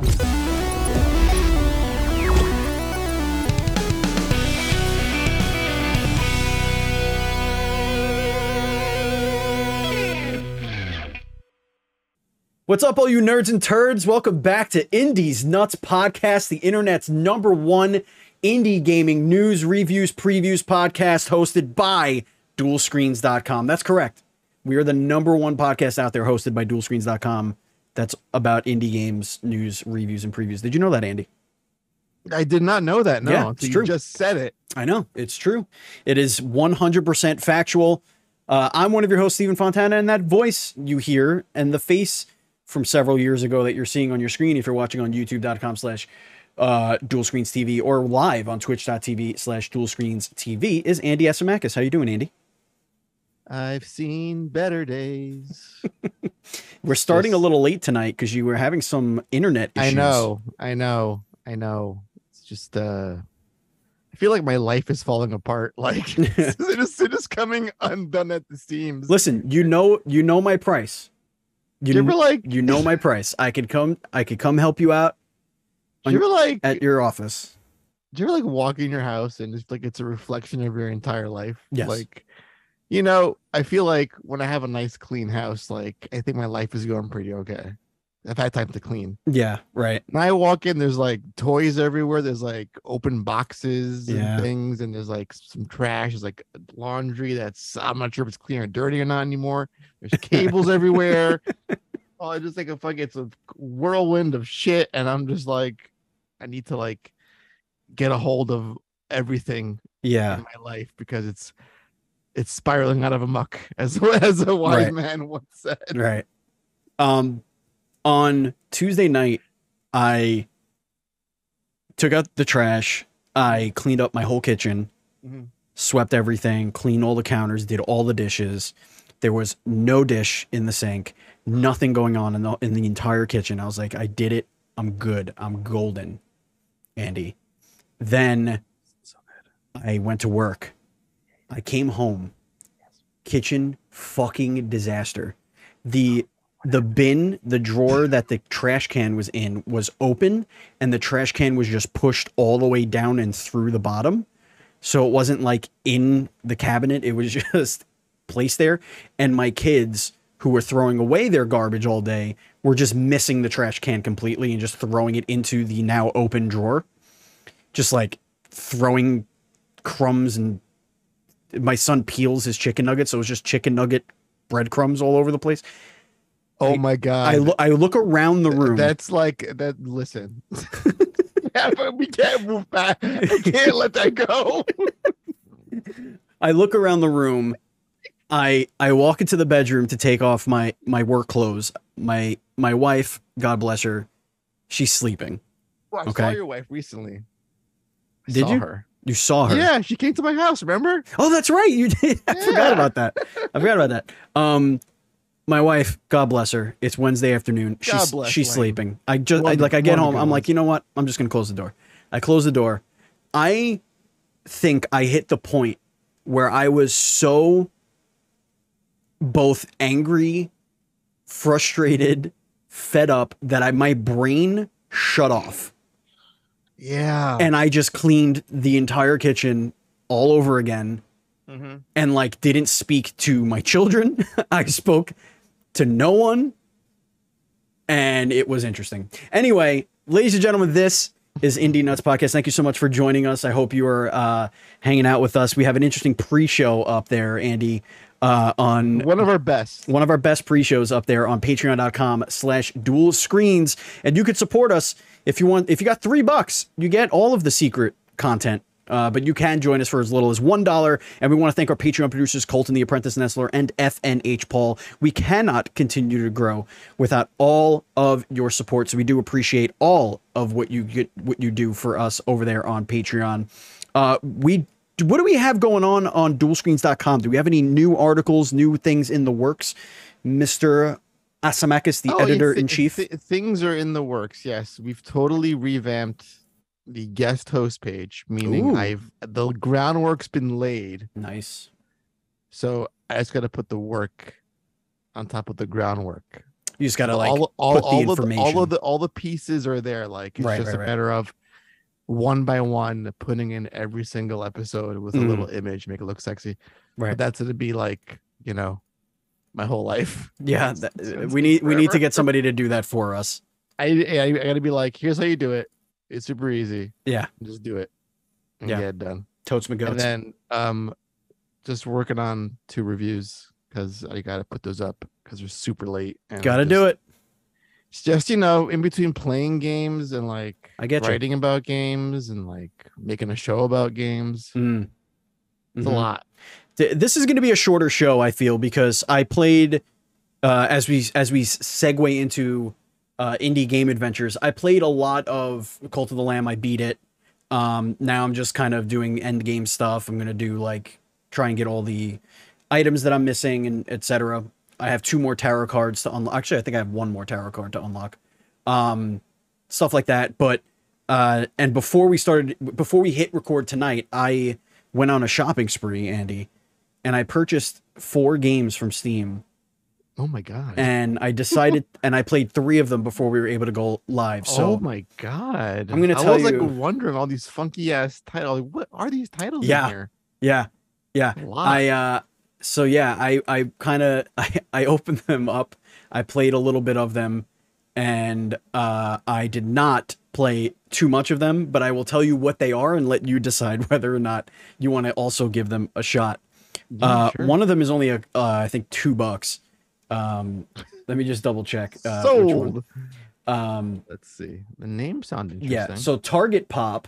What's up, all you nerds and turds? Welcome back to Indies Nuts Podcast, the internet's #1 indie gaming news, reviews, previews podcast hosted by DualScreens.com. That's correct. We are the #1 podcast out there hosted by DualScreens.com that's about indie games, news, reviews, and previews. Did you know that, Andy? I did not know that. No, yeah, it's true. You just said it. I know. It's true. It is 100% factual. I'm one of your hosts, Stephen Fontana, and that voice you hear and the face from several years ago that you're seeing on your screen if you're watching on youtube.com/DualScreensTV or live on twitch.tv/DualScreensTV is Andy Asimakis. How you doing, Andy? I've seen better days. We're starting a little late tonight because you were having some internet issues. I know. It's just I feel like my life is falling apart. Like it is coming undone at the seams. Listen, you know my price. You know my price. I could come help you out. At your office? Do you ever like walk in your house and it's like it's a reflection of your entire life? Yes. Like, I feel like when I have a nice clean house, like I think my life is going pretty okay. I've had time to clean. Yeah, right. And I walk in, there's like toys everywhere. There's like open boxes and things, and there's like some trash. There's like laundry I'm not sure if it's clean or dirty or not anymore. There's cables everywhere. Oh, I just it's a whirlwind of shit, and I'm just like, I need to like get a hold of everything in my life because it's spiraling out of amok, as a wise man once said. Right. On Tuesday night, I took out the trash. I cleaned up my whole kitchen, swept everything, cleaned all the counters, did all the dishes. There was no dish in the sink, nothing going on in the entire kitchen. I was like, I did it. I'm good. I'm golden, Andy. Then I went to work. I came home. Kitchen fucking disaster. The bin, the drawer that the trash can was in was open, and the trash can was just pushed all the way down and through the bottom. So it wasn't like in the cabinet. It was just placed there. And my kids, who were throwing away their garbage all day, were just missing the trash can completely and just throwing it into the now open drawer. Just like throwing crumbs, and my son peels his chicken nuggets. So it was just chicken nugget breadcrumbs all over the place. Oh my God. I look around the room. That's like that. Listen, but we can't move back. I can't let that go. I look around the room. I walk into the bedroom to take off my work clothes. My wife, God bless her, she's sleeping. Well, I saw your wife recently. Did you? Her. You saw her? Yeah, she came to my house. Remember? Oh, that's right. You did. I forgot about that. My wife, God bless her. It's Wednesday afternoon. She's sleeping. I get home. I'm like, you know what? I'm just gonna close the door. I close the door. I think I hit the point where I was so both angry, frustrated, fed up that my brain shut off. Yeah. And I just cleaned the entire kitchen all over again. And like didn't speak to my children. I spoke to no one. And it was interesting. Anyway, ladies and gentlemen, this is Indie Nuts Podcast. Thank you so much for joining us. I hope you are hanging out with us. We have an interesting pre-show up there, Andy. On one of our best pre-shows up there on patreon.com/dualscreens. And you could support us if you want. If you got $3, you get all of the secret content. But you can join us for as little as $1. And we want to thank our Patreon producers, Colton the Apprentice Nestler and FNH Paul. We cannot continue to grow without all of your support. So we do appreciate all of what you do for us over there on Patreon. What do we have going on dualscreens.com? Do we have any new articles, new things in the works? Mr. Asimakis, the editor-in-chief? Things are in the works, yes. We've totally revamped the guest host page, meaning the groundwork's been laid. Nice. So I just got to put the work on top of the groundwork. You just gotta So like all put the all of the, information. all the pieces are there. Like it's Right, just right, a right. matter of one by one putting in every single episode with a Mhm. little image, make it look sexy. But Right. that's gonna be like, my whole life. Yeah, It's gonna we take need to forever. get somebody to do that for us. I gotta be like, here's how you do it. It's super easy. Yeah, Just do it and yeah. get it done. Totes my And goats. then just working on 2 reviews because I gotta put those up because they're super late and Gotta do it. it's just in between playing games and like I get you. writing about games and like making a show about games. Mm. It's a lot. This is going to be a shorter show, I feel, because I played as we segue into indie game adventures. I played a lot of Cult of the Lamb. I beat it. Now I'm just kind of doing end game stuff. I'm going to do like try and get all the items that I'm missing and etc. I have 2 more tarot cards to unlock. Actually, I think I have 1 more tarot card to unlock. Stuff like that. But and before we hit record tonight, I went on a shopping spree, Andy, and I purchased 4 games from Steam. Oh my god. And I decided and I played 3 of them before we were able to go live. So oh my god. I'm gonna I tell was like you- wondering all these funky ass titles. Like, what are these titles Yeah. in here? yeah. A lot. I kind of I opened them up. I played a little bit of them and I did not play too much of them, but I will tell you what they are and let you decide whether or not you want to also give them a shot. Yeah, sure. One of them is only I think $2. Let me just double check. Which Sold. one. Let's see. The name sounds interesting. Yeah. So Target Pop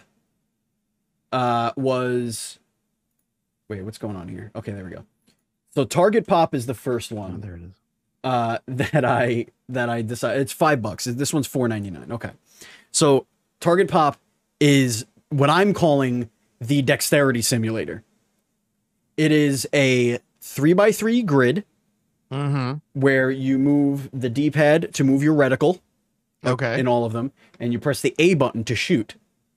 was. Wait, what's going on here? Okay, there we go. So Target Pop is the first Oh, one there it is. that I decided it's $5. This one's $4.99. Okay. So Target Pop is what I'm calling the dexterity simulator. It is a 3x3 grid where you move the D-pad to move your reticle. Okay. In all of them, and you press the A button to shoot.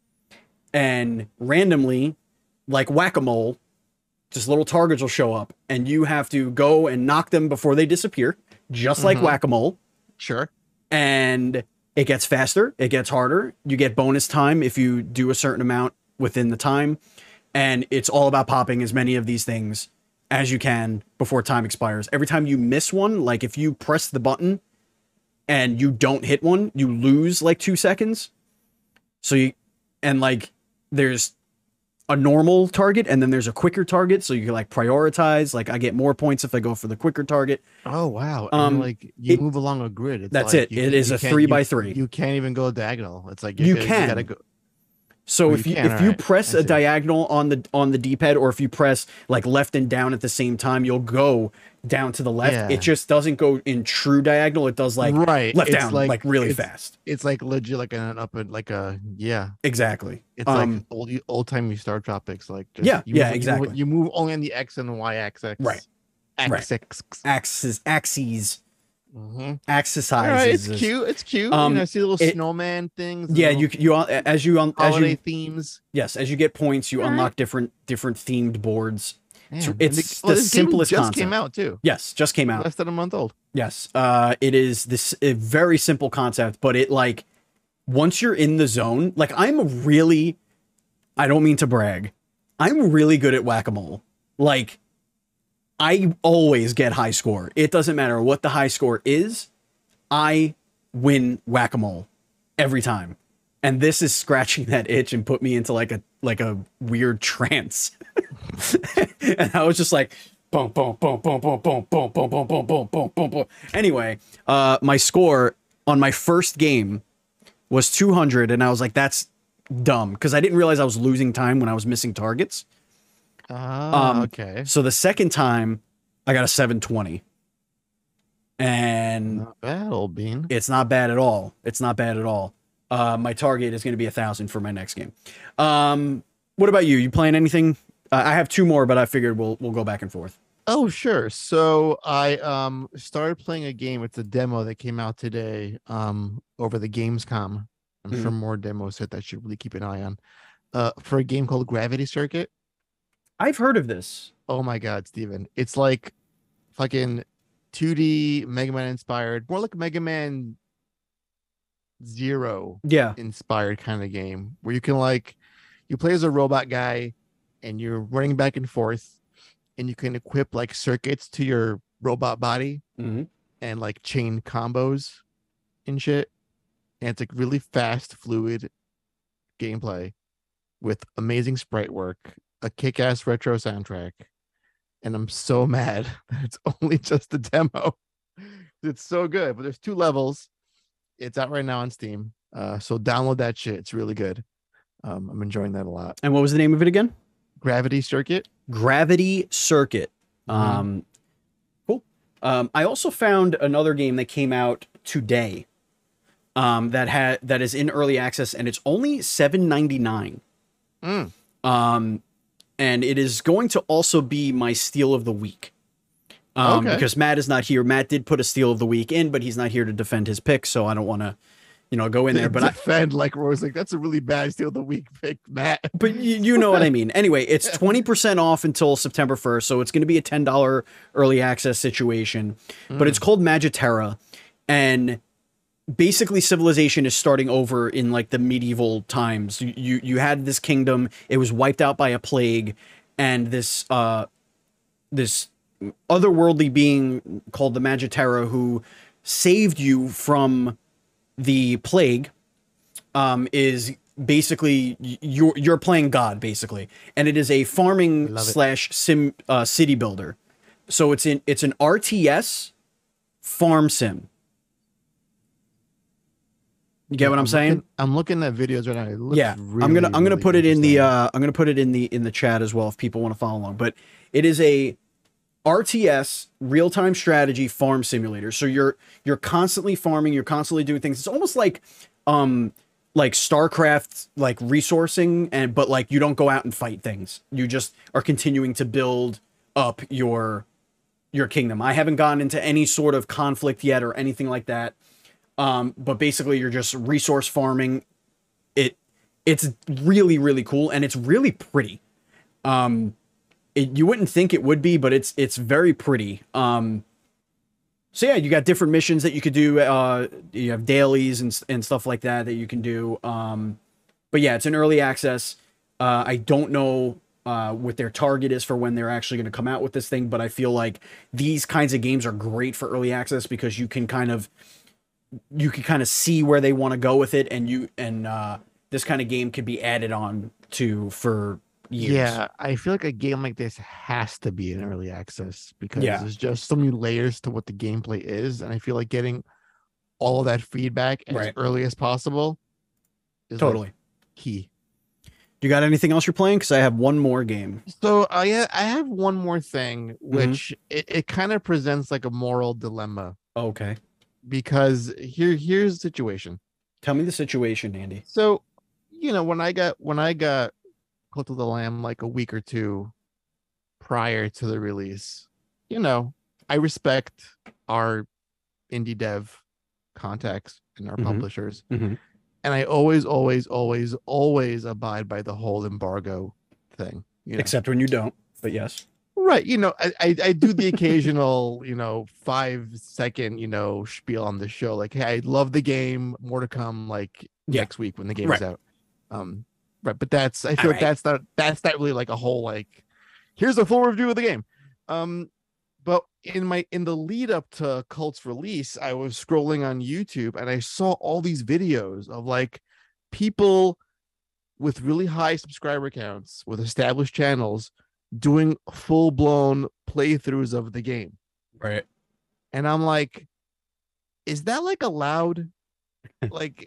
And randomly, like whack-a-mole, just little targets will show up, and you have to go and knock them before they disappear, just like whack-a-mole. Sure. And it gets faster, it gets harder. You get bonus time if you do a certain amount within the time. And it's all about popping as many of these things as you can before time expires. Every time you miss one, like if you press the button and you don't hit one, you lose like 2 seconds. So there's a normal target and then there's a quicker target. So you can like prioritize. Like I get more points if I go for the quicker target. Oh wow. And like you move along a grid. It's like It is a 3x3. You can't even go diagonal. It's like You gotta go. So Oh, if you you can, if you alright. press I a see. diagonal on the D-pad, or if you press like left and down at the same time, you'll go down to the left. Yeah. It just doesn't go in true diagonal. It does like right. left It's down like really it's- fast. It's like legit like an up and like a yeah. Exactly. It's like old timey Star Tropics. Like just, Yeah, you yeah, move- exactly. You move only on the X and Y axis. Right. Axis. axes Mm-hmm. exercises. All right, it's cute. It's cute. I see little snowman things. Yeah, little as holiday you themes. yes, as you get points, you unlock different themed boards. Man, it's and the this game simplest just concept. came out too. Yes, just came out. Less than a month old. Yes, it is this a very simple concept, but it like once you're in the zone, like I don't mean to brag, I'm really good at whack-a-mole. Like I always get high score. It doesn't matter what the high score is, I win whack-a-mole every time. And this is scratching that itch and put me into like a weird trance. And I was just like boom, boom, boom, boom, boom, boom, boom, boom, boom, boom, boom, boom, boom, boom. Anyway, my score on my first game was 200, and I was like, that's dumb, because I didn't realize I was losing time when I was missing targets. Okay. So the second time, I got a 720. And Not bad, old bean. it's not bad at all. It's not bad at all. My target is going to be 1,000 for my next game. What about you? You playing anything? I have 2 more, but I figured we'll go back and forth. Oh, sure. So I started playing a game. It's a demo that came out today over the Gamescom. I'm sure more demos hit that you should really keep an eye on. For a game called Gravity Circuit. I've heard of this. Oh my God, Steven. It's like fucking 2D Mega Man inspired, more like Mega Man Zero Yeah. inspired kind of game where you can like you play as a robot guy and you're running back and forth and you can equip like circuits to your robot body Mm-hmm. and like chain combos and shit. And it's like really fast, fluid gameplay with amazing sprite work, a kick-ass retro soundtrack. And I'm so mad that it's only just a demo. It's so good, but there's 2 levels. It's out right now on Steam. So download that shit. It's really good. I'm enjoying that a lot. And what was the name of it again? Gravity Circuit. Gravity Circuit. Mhm. Cool. I also found another game that came out today. That is in early access, and it's only $7.99. And it is going to also be my steal of the week. Okay. Because Matt is not here. Matt did put a steal of the week in, but he's not here to defend his pick, so I don't want to, go in there. But defend like Rose, like that's a really bad steal of the week pick, Matt. But you know what I mean. Anyway, it's 20% off until September 1st, so it's going to be a $10 early access situation. But it's called Magiterra, and basically civilization is starting over in like the medieval times. You had this kingdom, it was wiped out by a plague, and this otherworldly being called the Magiterra who saved you from the plague is basically you're playing God basically, and it is a farming / sim city builder. So it's an RTS farm sim. You get what I'm saying? I'm looking at videos right now. It looks really, I'm gonna really put it in the in the chat as well if people want to follow along. But it is a RTS real-time strategy farm simulator. So you're constantly farming, you're constantly doing things. It's almost like StarCraft, like resourcing, but like you don't go out and fight things. You just are continuing to build up your kingdom. I haven't gone into any sort of conflict yet or anything like that. But basically you're just resource farming. It's really, really cool, and it's really pretty. You wouldn't think it would be, but it's very pretty. So yeah, you got different missions that you could do. You have dailies and stuff like that you can do. But yeah, it's an early access. I don't know what their target is for when they're actually going to come out with this thing, but I feel like these kinds of games are great for early access because you can kind of see where they want to go with it, and this kind of game could be added on to for years. Yeah, I feel like a game like this has to be in early access because there's just so many layers to what the gameplay is, and I feel like getting all of that feedback as early as possible is totally like key. You got anything else you're playing? Because I have one more game. So I have one more thing, which it kind of presents like a moral dilemma. Okay. Because here's the situation. Tell me the situation, Andy. So, when I got Cult of the Lamb like a week or two prior to the release, I respect our indie dev contacts and our publishers. And I always abide by the whole embargo thing. Except when you don't, but yes. Right. I do the occasional, 5-second, spiel on the show. Like, hey, I love the game. More to come like next week when the game is out. Right. But I feel like that's not really like a whole, like, here's a full review of the game. But in the lead up to Cult's release, I was scrolling on YouTube and I saw all these videos of like people with really high subscriber counts with established channels doing full-blown playthroughs of the game. Right. And I'm like, is that like allowed? Like,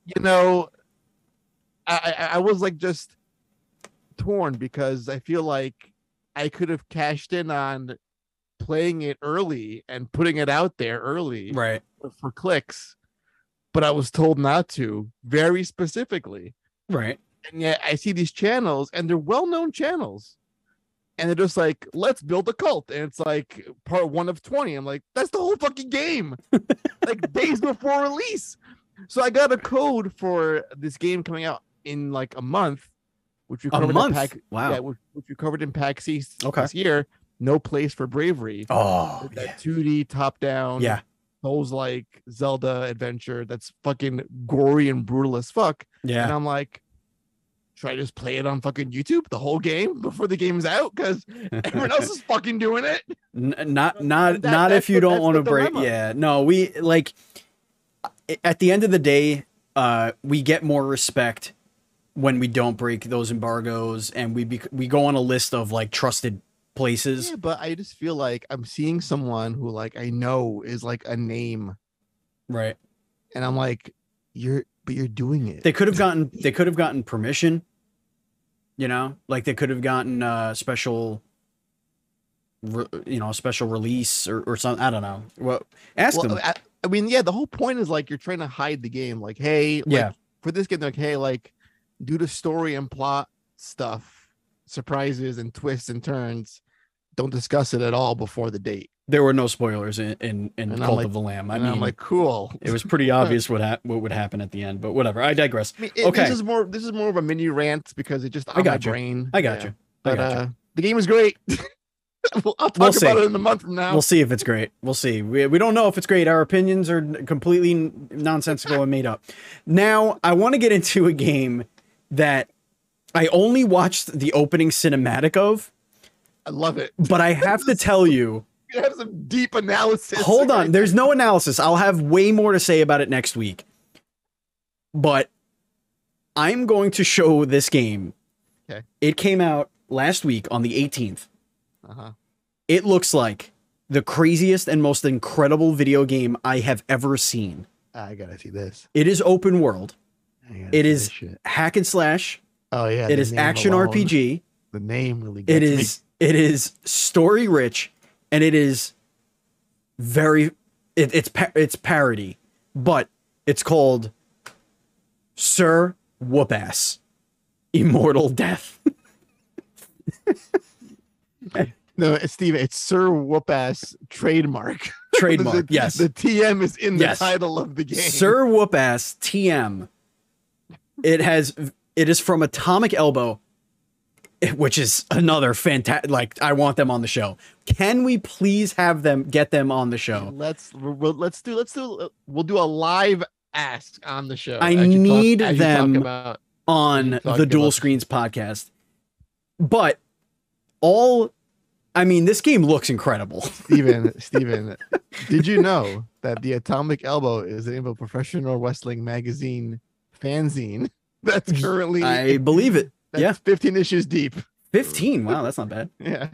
I was like just torn because I feel like I could have cashed in on playing it early and putting it out there early for clicks, but I was told not to very specifically. Right. And yet I see these channels and they're well-known channels. And they're just like, let's build a cult. And it's like part 1 of 20. I'm like, that's the whole fucking game. Like days before release. So I got a code for this game coming out in like a month, which we covered in PAX. Wow. Yeah, which we covered in PAX East this year. No Place for Bravery. Oh, That yeah. 2D top down, Yeah. Souls like Zelda adventure that's fucking gory and brutal as fuck. And Yeah. I'm like, should I just play it on fucking YouTube the whole game before the game's out? Because everyone else is fucking doing it. Not if you don't want to break. Dilemma. Yeah. No, we like at the end of the day, we get more respect when we don't break those embargoes, and we go on a list of like trusted places. Yeah, but I just feel like I'm seeing someone who like I know is like a name, Right. and I'm like, you're doing it. They could have gotten permission. You know, like they could have gotten special special release or something. I don't know. Well, ask them. I mean, yeah, the whole point is like you're trying to hide the game. Like, hey, yeah, like, for this game, like, hey, like, due to story and plot stuff, surprises and twists and turns, don't discuss it at all before the date. there were no spoilers in Cult like, of the Lamb. I and mean, I'm like, cool. it was pretty obvious what would happen at the end, but whatever. I digress. I mean, Okay. This is more of a mini rant because it just on my brain. I got you. But the game is great. I'll talk about it in a month from now. We'll see if it's great. We'll see. We don't know if it's great. Our opinions are completely nonsensical and made up. Now, I want to get into a game that I only watched the opening cinematic of. I love it. But I have to tell you, you have some deep analysis. Hold on. There's no analysis. I'll have way more to say about it next week. But I'm going to show this game. Okay. It came out last week on the 18th. Uh-huh. It looks like the craziest and most incredible video game I have ever seen. I gotta see this. It is open world. It is hack and slash. Oh yeah. It is action RPG. The name really gets me. It is story rich, and it is very it's parody, but it's called Sir Whoopass Immortal Death. No, Steve, it's Sir Whoopass trademark. Trademark, yes. The TM is in the title of the game. Sir Whoopass TM. It is from Atomic Elbow, which is another fantastic. Like, I want them on the show. Can we please get them on the show? We'll do a live ask on the show. I need them on the Dual Screens podcast. But this game looks incredible. Steven, did you know that the Atomic Elbow is the name of a professional wrestling magazine fanzine that's currently... I believe it. That's 15 issues deep. 15? Wow, that's not bad. Yeah.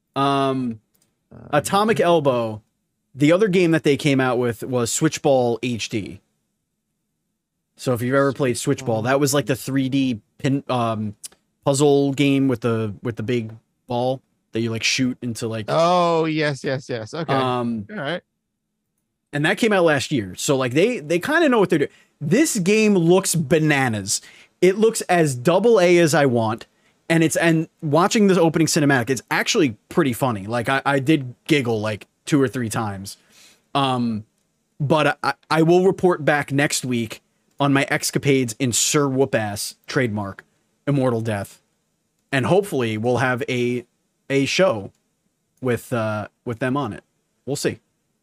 Atomic Elbow, the other game that they came out with was Switchball HD. So if you've ever played Switchball, that was like the 3D puzzle game with the big ball that you like shoot into like. Oh yes. Okay. All right. And that came out last year, so like they kind of know what they're doing. This game looks bananas. It looks as AA as I want, and watching this opening cinematic, it's actually pretty funny. Like I did giggle like 2 or 3 times. But I will report back next week on my escapades in Sir Whoopass trademark Immortal Death, and hopefully we'll have a show with them on it. We'll see.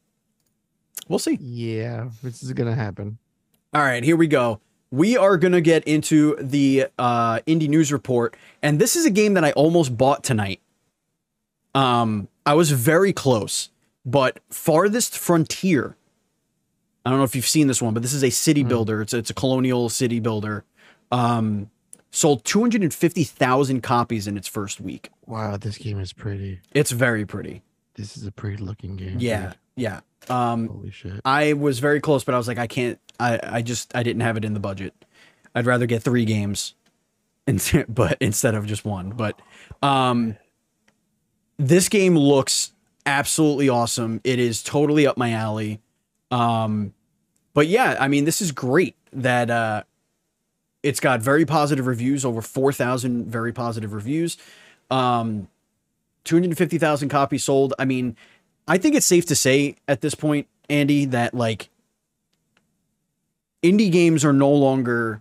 Yeah, this is gonna happen. All right, here we go. We are gonna get into the indie news report, and this is a game that I almost bought tonight. I was very close, but Farthest Frontier. I don't know if you've seen this one, but this is a city builder. It's a colonial city builder. Sold 250,000 copies in its first week. Wow, this game is pretty. It's very pretty. This is a pretty looking game. Yeah, dude. yeah. Holy shit. I was very close, but I was like, I can't. I didn't have it in the budget. I'd rather get 3 games, instead of just 1. But this game looks absolutely awesome. It is totally up my alley. But yeah, I mean, this is great that it's got very positive reviews, over 4,000 very positive reviews. 250,000 copies sold. I mean, I think it's safe to say at this point, Andy, that like indie games are no longer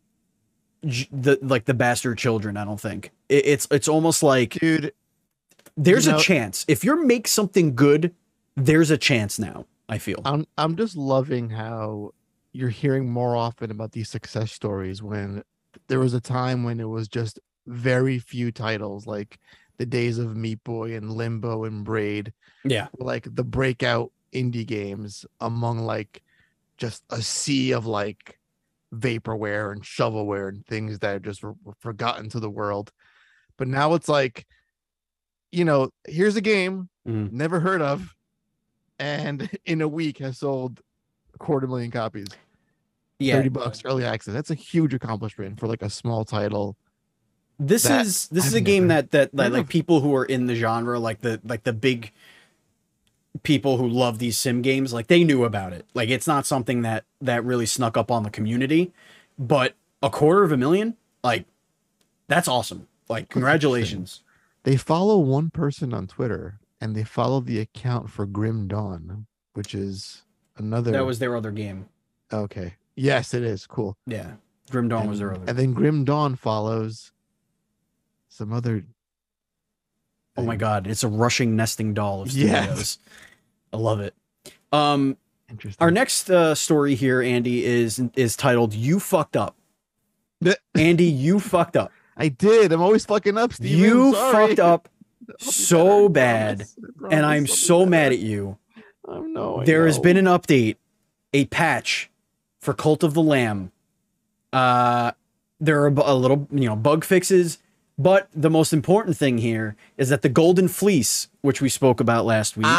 the bastard children. I don't think it's almost like, dude, there's a chance. If you make something good, there's a chance now, I feel. I'm just loving how you're hearing more often about these success stories when there was a time when it was just very few titles, like the days of Meat Boy and Limbo and Braid. Yeah. Like the breakout indie games among like just a sea of like vaporware and shovelware and things that just were forgotten to the world. But now it's like, here's a game never heard of, and in a week has sold 250,000 copies. Yeah. $30 early access. That's a huge accomplishment for like a small title. This is a game that like people who are in the genre, like the big people who love these sim games, like they knew about it. Like it's not something that really snuck up on the community, but 250,000, like that's awesome. Like congratulations. They follow one person on Twitter and they follow the account for Grim Dawn, which is another. That was their other game. Okay. Yes, it is. Cool. Yeah. Grim Dawn was their other. And then Grim Dawn follows some other. Oh my God. It's a rushing nesting doll of studios. Yes. I love it. Interesting. Our next story here, Andy, is titled "You Fucked Up." Andy, you fucked up. I did. I'm always fucking up, Steven. You fucked up so bad, and I'm so mad at you. There has been an update, a patch for Cult of the Lamb. There are a little, bug fixes, but the most important thing here is that the Golden Fleece, which we spoke about last week,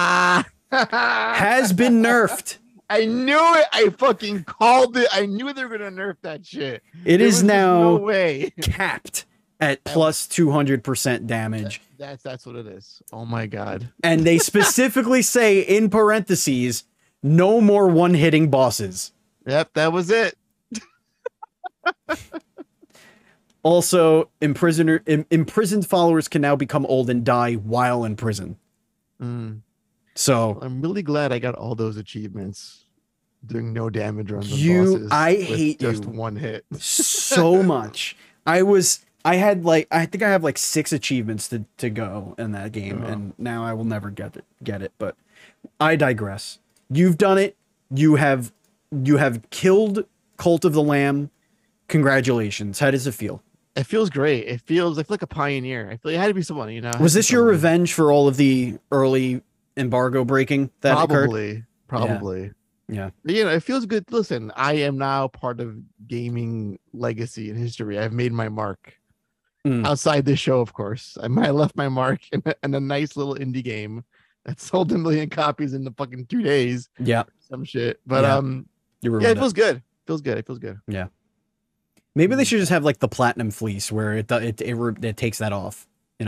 has been nerfed. I knew it. I fucking called it. I knew they were gonna nerf that shit. It is now capped at plus 200% damage. That's what it is. Oh my God. And they specifically say in parentheses, no more one-hitting bosses. Yep, that was it. Also, imprisoned followers can now become old and die while in prison. So I'm really glad I got all those achievements doing no damage on the bosses. I hate just one hit so much. I think I have like 6 achievements to go in that game, and now I will never get it. But I digress. You've done it. You have killed Cult of the Lamb. Congratulations. How does it feel? It feels great. I feel like a pioneer. I feel it had to be someone, Was this your revenge for all of the early embargo breaking that occurred? Probably. Yeah. It feels good. Listen, I am now part of gaming legacy and history. I've made my mark. Outside this show, of course. I left my mark in a nice little indie game that sold 1 million copies in the fucking 2 days. Yeah. Some shit. But it feels good. It feels good. Yeah. Maybe they should just have like the Platinum Fleece where it takes that off,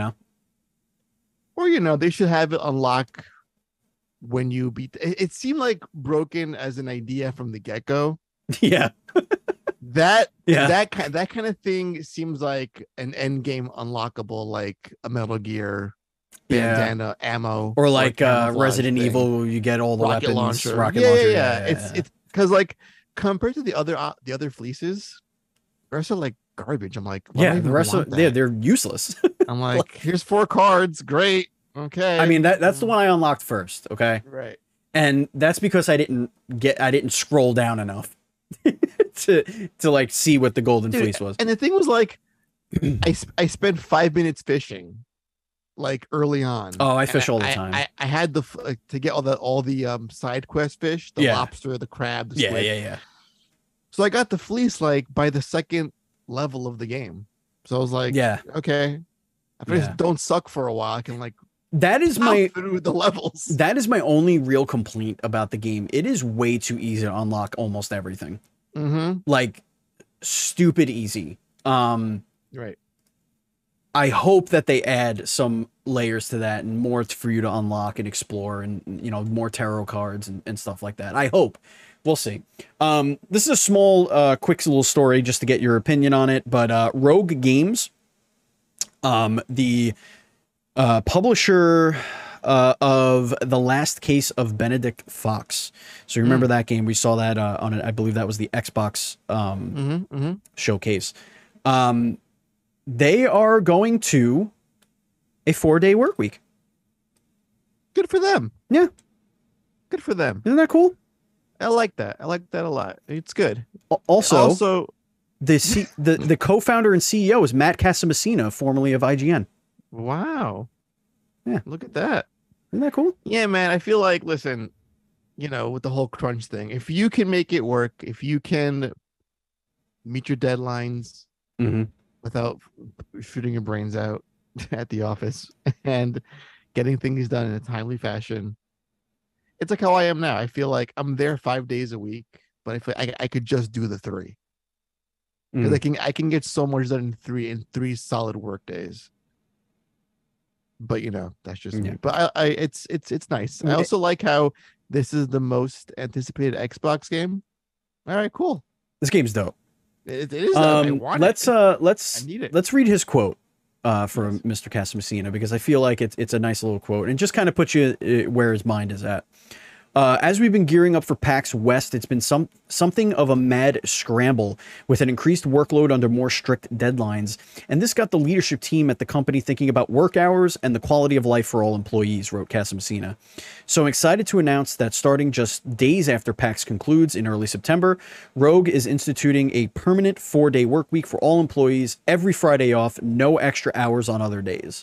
Or they should have it unlock when you beat it. Seemed like broken as an idea from the get-go. Yeah. That kind of thing seems like an end game unlockable, like a Metal Gear bandana ammo, or like Resident Evil. You get all the rocket weapons, launcher. rocket launcher. Yeah. It's because like compared to the other fleeces, the rest are like garbage. I'm like, the rest of they're useless. I'm like, here's 4 cards, great. Okay. I mean that's the one I unlocked first. Okay. Right. And that's because I didn't scroll down enough to like see what the Golden Fleece was. And the thing was like, I spent 5 minutes fishing, like early on. Oh, I fish all the time. I had to get all the side quest fish, the lobster, the crab, the squid. Yeah. So I got the fleece like by the 2nd level of the game. So I was like, okay, if I just don't suck for a while, I can like. That is through the levels. That is my only real complaint about the game. It is way too easy to unlock almost everything. Like stupid easy. Right. I hope that they add some layers to that and more for you to unlock and explore, and more tarot cards and stuff like that. I hope. We'll see. This is a small, quick little story just to get your opinion on it. But Rogue Games, the publisher of The Last Case of Benedict Fox. So you remember that game? We saw that on it. I believe that was the Xbox showcase. They are going to a 4-day work week. Good for them. Yeah. Good for them. Isn't that cool? I like that. I like that a lot. It's good. Also, the co-founder and CEO is Matt Casamassina, formerly of IGN. Wow. Yeah. Look at that. Isn't that cool? Yeah, man. I feel like, listen, with the whole crunch thing, if you can make it work, if you can meet your deadlines without shooting your brains out at the office and getting things done in a timely fashion, it's like how I am now. I feel like I'm there 5 days a week, but I feel I could just do the 3. Because I can get so much done in three solid work days. But that's just me. But it's nice. I also like how this is the most anticipated Xbox game. All right, cool. This game's dope. It is. I want let's I need it. Let's read his quote from Mr. Casamassina, because I feel like it's a nice little quote and just kind of puts you where his mind is at. As we've been gearing up for PAX West, it's been something of a mad scramble with an increased workload under more strict deadlines. And this got the leadership team at the company thinking about work hours and the quality of life for all employees, wrote Casamassina. So I'm excited to announce that starting just days after PAX concludes in early September, Rogue is instituting a permanent 4-day work week for all employees, every Friday off, no extra hours on other days.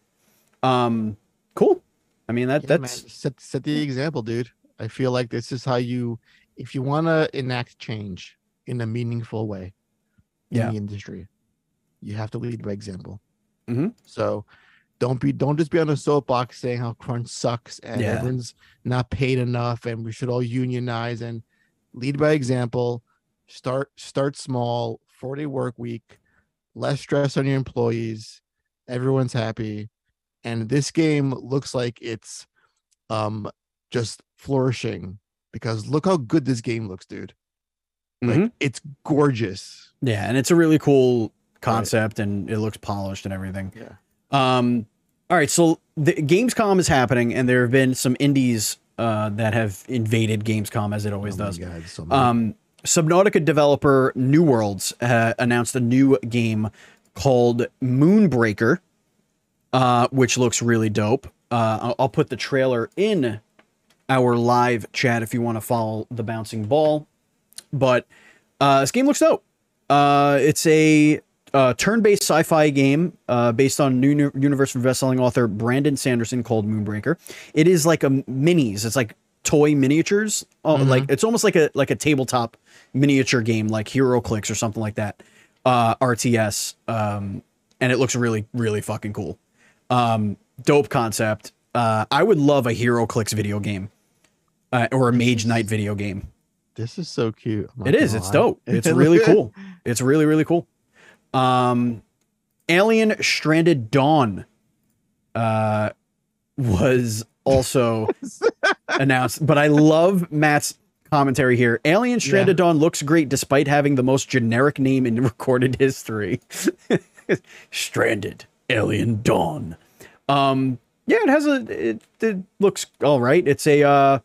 Cool. I mean, that's man, set the example, dude. I feel like this is how if you want to enact change in a meaningful way in the industry, you have to lead by example. So don't just be on a soapbox saying how crunch sucks and everyone's not paid enough and we should all unionize, and lead by example. Start small. 4-day work week, less stress on your employees. Everyone's happy. And this game looks like it's just flourishing, because look how good this game looks, dude. Like it's gorgeous. Yeah, and it's a really cool concept, and it looks polished and everything. Yeah. All right, so the Gamescom is happening, and there have been some indies that have invaded Gamescom, as it always does. God, so Subnautica developer New Worlds announced a new game called Moonbreaker, which looks really dope. I'll put the trailer in our live chat if you want to follow the bouncing ball. But this game looks dope. It's a turn-based sci-fi game based on new Universal best-selling author Brandon Sanderson, called Moonbreaker. It is like a minis. It's like toy miniatures. Like it's almost like a tabletop miniature game, like HeroClix or something like that. RTS. And it looks really, really fucking cool. Dope concept. I would love a HeroClix video game, or a Mage Knight video game. This is so cute. It is. It's dope. It's really cool. It's really, really cool. Alien Stranded Dawn was also announced, but I love Matt's commentary here. Alien Stranded Dawn looks great despite having the most generic name in recorded history. Stranded Alien Dawn. Yeah, it looks all right. It's a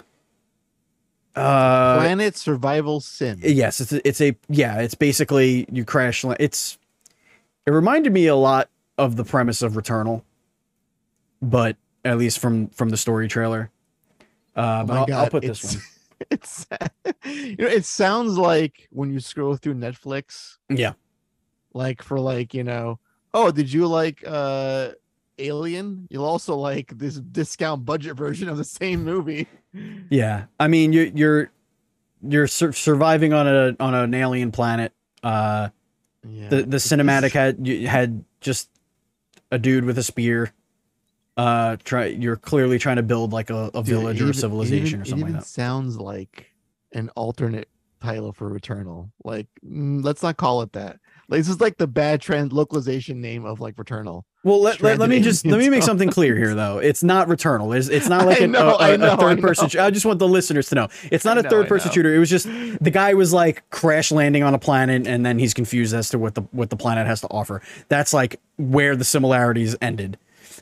Planet Survival Sim. Yes, it's basically you crash. It reminded me a lot of the premise of Returnal, but at least from the story trailer. But I'll put this one. It sounds like when you scroll through Netflix. Yeah. Like for oh, did you like Alien? You'll also like this discount budget version of the same movie. Yeah, I mean you're surviving on an alien planet. The cinematic had just a dude with a spear. You're clearly trying to build like a village or a civilization or something like that. Sounds like an alternate title for Returnal. Like, let's not call it that. Like, this is like the bad trend localization name of like Returnal. Well, let me make something clear here, though. It's not Returnal. It's not like a third person. I just want the listeners to know it's not a third person shooter. It was just the guy was like crash landing on a planet, and then he's confused as to what the planet has to offer. That's like where the similarities ended.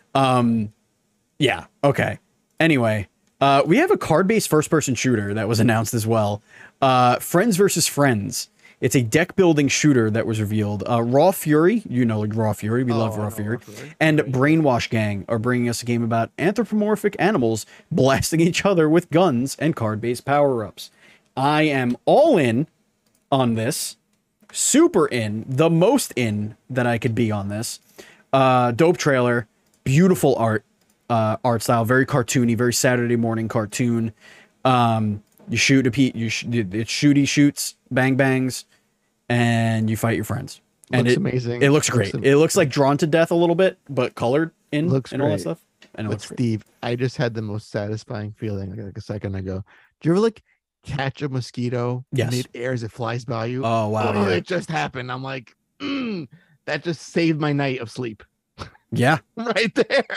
Yeah. Okay. Anyway, we have a card-based first-person shooter that was announced as well. Friends versus Friends. It's a deck building shooter that was revealed. Raw Fury, like Raw Fury. We love Raw Fury. And Brainwash Gang are bringing us a game about anthropomorphic animals blasting each other with guns and card-based power-ups. I am all in on this. Super in. The most in that I could be on this. Dope trailer. Beautiful art style. Very cartoony. Very Saturday morning cartoon. You shoot it's shooty shoots, bang bangs, and you fight your friends. And looks amazing. It looks great. It looks like Drawn to Death a little bit, but colored in looks and great. all that stuff. And but Steve, I just had the most satisfying feeling like a second ago. Do you ever catch a mosquito mid-air as it flies by you? Oh wow! Oh, it just happened. I'm like, that just saved my night of sleep. Yeah, right there.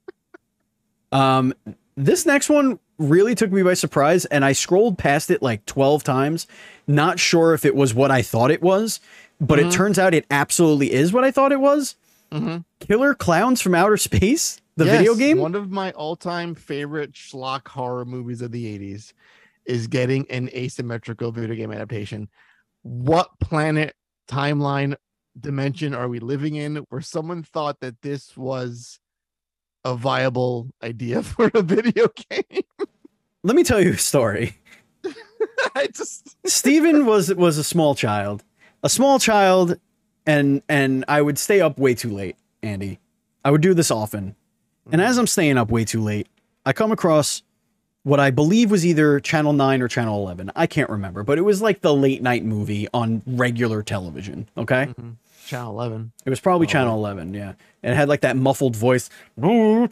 This next one really took me by surprise, and I scrolled past it like 12 times, not sure if it was what I thought it was, but it turns out it absolutely is what I thought it was. Killer Clowns from Outer Space, the video game. One of my all-time favorite schlock horror movies of the 80s is getting an asymmetrical video game adaptation. What planet, timeline, dimension are we living in where someone thought that this was a viable idea for a video game? Let me tell you a story. Steven was a small child, and I would stay up way too late, Andy. I would do this often. And as I'm staying up way too late, I come across what I believe was either Channel 9 or Channel 11. I can't remember, but it was like the late night movie on regular television. Okay. Channel 11. It was probably Channel 11. Yeah. And it had like that muffled voice. You're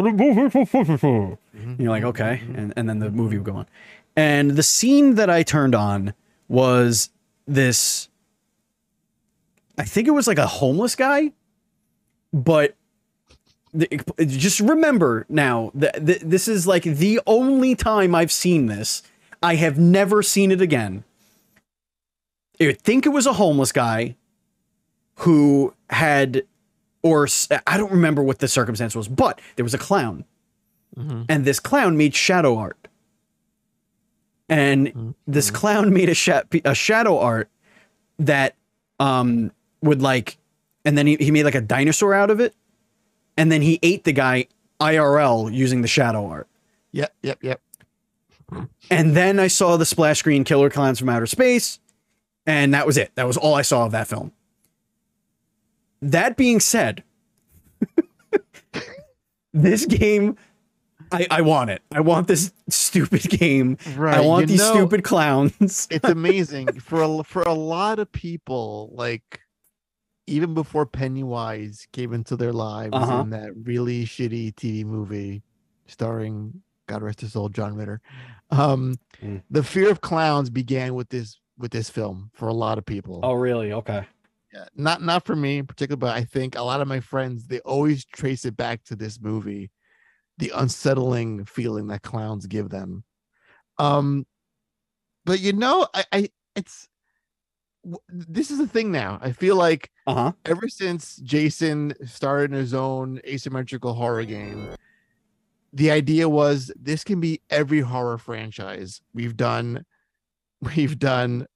like, okay. And then the movie would go on. And the scene that I turned on was this, I think it was like a homeless guy, but just remember now that this is like the only time I've seen this. I have never seen it again. I think it was a homeless guy who had, or I don't remember what the circumstance was, but there was a clown, and this clown made shadow art, and this clown made a shadow art that would like, and then he made like a dinosaur out of it. And then he ate the guy IRL using the shadow art. Yep. And then I saw the splash screen Killer Clowns from Outer Space. And that was it. That was all I saw of that film. That being said, this game, I want it. I want this stupid game. Right. I want these stupid clowns. It's amazing. For a lot of people, like, even before Pennywise came into their lives in that really shitty TV movie starring, God rest his soul, John Ritter, the fear of clowns began with this film for a lot of people. Oh, really? Okay. Yeah, not for me in particular, but I think a lot of my friends, they always trace it back to this movie, the unsettling feeling that clowns give them. But this is the thing now. I feel like ever since Jason started in his own asymmetrical horror game, the idea was this can be every horror franchise. We've done Predator.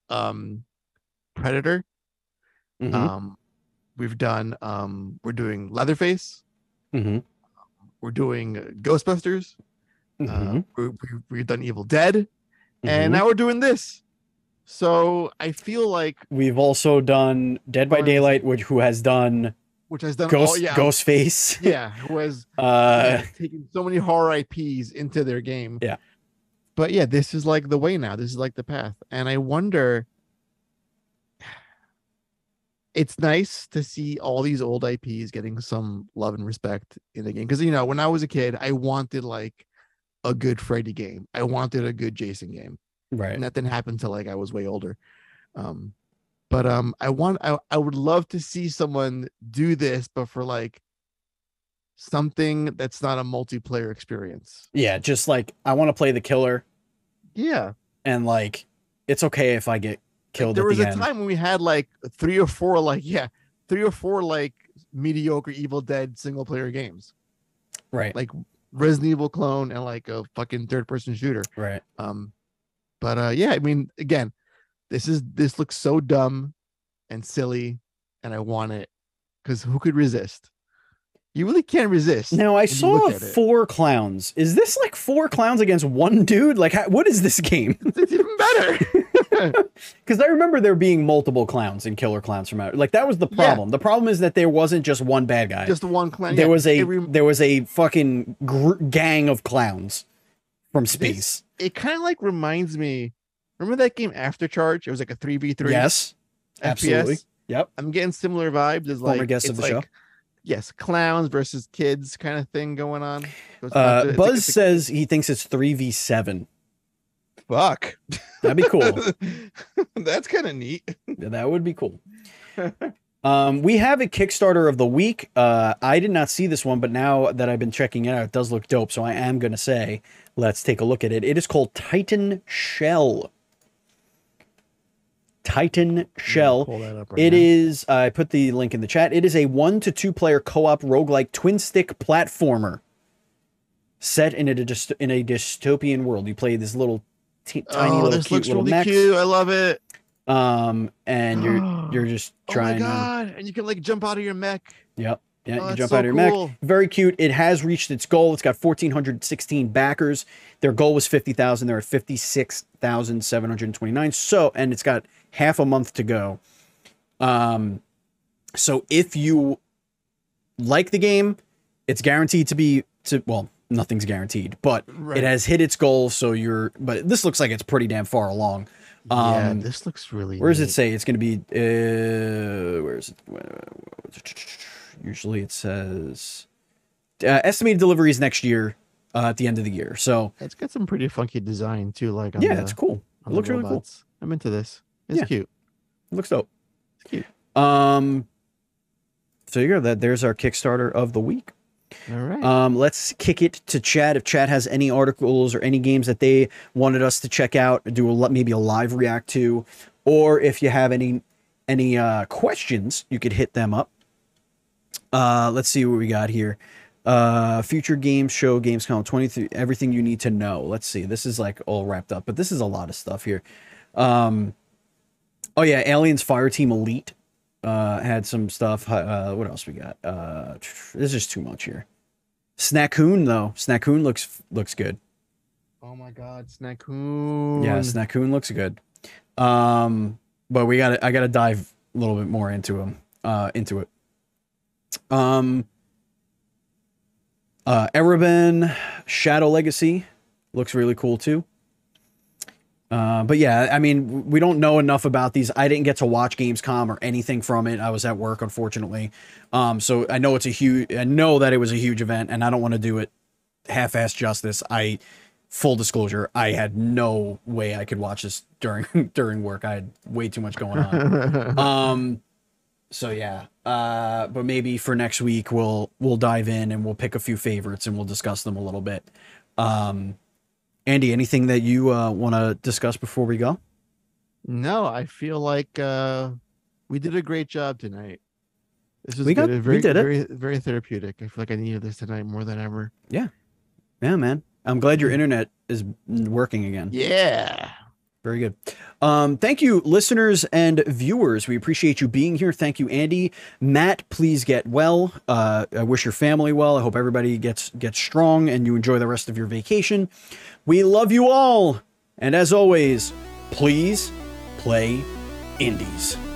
We've done we're doing Leatherface. We're doing Ghostbusters. We've done Evil Dead. And now we're doing this. So I feel like we've also done Dead by Daylight, which has done Ghostface. Yeah, who has taken so many horror IPs into their game. Yeah. But yeah, this is like the way now. This is like the path. And I wonder, it's nice to see all these old IPs getting some love and respect in the game. Because, when I was a kid, I wanted like a good Freddy game. I wanted a good Jason game. Right. And that didn't happen until like I was way older. But I would love to see someone do this, but for like something that's not a multiplayer experience. Yeah, just like I want to play the killer. Yeah. And like it's okay if I get killed. There was a time when we had like three or four mediocre Evil Dead single player games. Right. Like Resident Evil clone and like a fucking third person shooter. Right. But yeah, I mean, again, This looks so dumb and silly, and I want it because who could resist? You really can't resist. Now I saw 4 clowns. Is this like 4 clowns against one dude? Like, what is this game? It's even better. Because I remember there being multiple clowns in Killer Clowns from Outer. Like that was the problem. Yeah. The problem is that there wasn't just one bad guy. Just one clown. There was a fucking gang of clowns from space. It kind of like reminds me. Remember that game After Charge? It was like a 3v3. Yes, FPS. Absolutely. Yep. I'm getting similar vibes as former guest of the show. Yes, clowns versus kids kind of thing going on. Buzz says he thinks it's 3v7. Fuck. That'd be cool. That's kind of neat. Yeah, that would be cool. We have a Kickstarter of the week. I did not see this one, but now that I've been checking it out, it does look dope. So I am going to say, let's take a look at it. It is called Titan Shell. Titan Shell. It is, I put the link in the chat. It is a 1 to 2 player co-op roguelike twin stick platformer set in a dystopian world. You play this little tiny little cute little mech. Cute. I love it. And you're just trying. Oh my god! And you can like jump out of your mech. Yep. Yeah, you jump out of your mech. Very cute. It has reached its goal. It's got 1,416 backers. Their goal was 50,000. They're at 56,729. So, and it's got half a month to go. So if you like the game, it's guaranteed well, nothing's guaranteed, but it has hit its goal. So but this looks like it's pretty damn far along. Yeah, this looks really. Where does it say it's going to be? Where is it? Usually it says estimated deliveries next year at the end of the year. So it's got some pretty funky design too. Like it's cool. It looks really cool. I'm into this. It's cute. It looks dope. It's cute. So you go. There's our Kickstarter of the week. All right. Let's kick it to Chad. If Chad has any articles or any games that they wanted us to check out, maybe a live react to, or if you have any questions, you could hit them up. Let's see what we got here. Future games show, Gamescom 23, everything you need to know. Let's see. This is like all wrapped up, but this is a lot of stuff here. Oh yeah, Aliens Fireteam Elite had some stuff. What else we got? There's just too much here. Snackoon though. Snackoon looks good. Oh my god, Snackoon. Yeah, Snackoon looks good. But I gotta dive a little bit more into it. Ereban Shadow Legacy looks really cool too. But yeah, I mean, we don't know enough about these. I didn't get to watch Gamescom or anything from it. I was at work, unfortunately. So I know I know that it was a huge event, and I don't want to do it half-assed justice. Full disclosure, I had no way I could watch this during work. I had way too much going on. So yeah, but maybe for next week we'll dive in and we'll pick a few favorites and we'll discuss them a little bit. Andy, anything that you want to discuss before we go? No, I feel like we did a great job tonight. This was we did it. Very, very therapeutic. I feel like I needed this tonight more than ever. Yeah, man. I'm glad your internet is working again. Yeah. Very good. Thank you, listeners and viewers. We appreciate you being here. Thank you, Andy. Matt, please get well. I wish your family well. I hope everybody gets strong and you enjoy the rest of your vacation. We love you all. And as always, please play indies.